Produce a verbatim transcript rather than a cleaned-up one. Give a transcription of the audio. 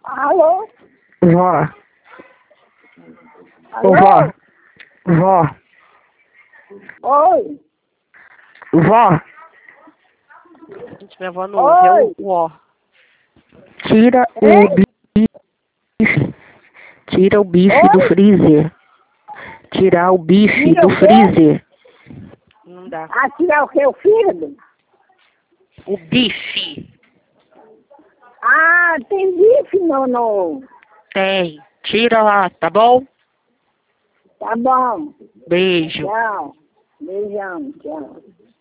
Alô? Vó. Ô, Alô? vó. Vó. Oi? Vó. Gente, minha avó não ouve, é Oi? o ó. Tira o Hein? bife. Tira o bife do Oi? freezer. Tirar o bife Tira do o quê? freezer. Não dá. Ah, tirar o seu filho? O bife. Ah, tem bife no, no... Tem. Tira lá, tá bom? Tá bom. Beijo. Tchau. Beijão, tchau.